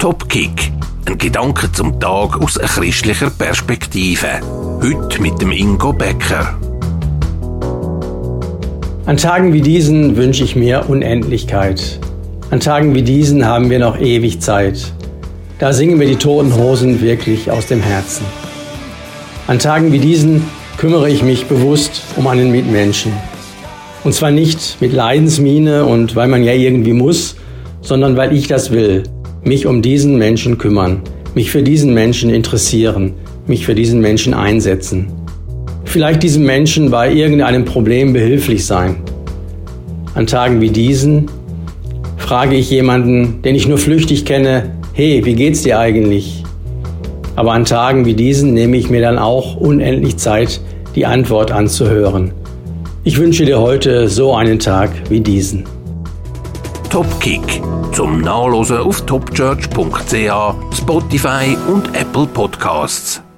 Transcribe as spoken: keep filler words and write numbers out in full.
Topkick. Ein Gedanke zum Tag aus einer christlicher Perspektive. Heute mit dem Ingo Becker. An Tagen wie diesen wünsche ich mir Unendlichkeit. An Tagen wie diesen haben wir noch ewig Zeit. Da singen wir die Toten Hosen wirklich aus dem Herzen. An Tagen wie diesen kümmere ich mich bewusst um einen Mitmenschen. Und zwar nicht mit Leidensmiene und weil man ja irgendwie muss, sondern weil ich das will. Mich um diesen Menschen kümmern, mich für diesen Menschen interessieren, mich für diesen Menschen einsetzen. Vielleicht diesem Menschen bei irgendeinem Problem behilflich sein. An Tagen wie diesen frage ich jemanden, den ich nur flüchtig kenne, hey, wie geht's dir eigentlich? Aber an Tagen wie diesen nehme ich mir dann auch unendlich Zeit, die Antwort anzuhören. Ich wünsche dir heute so einen Tag wie diesen. Topkick. Zum Nachlesen auf topchurch punkt c h, Spotify und Apple Podcasts.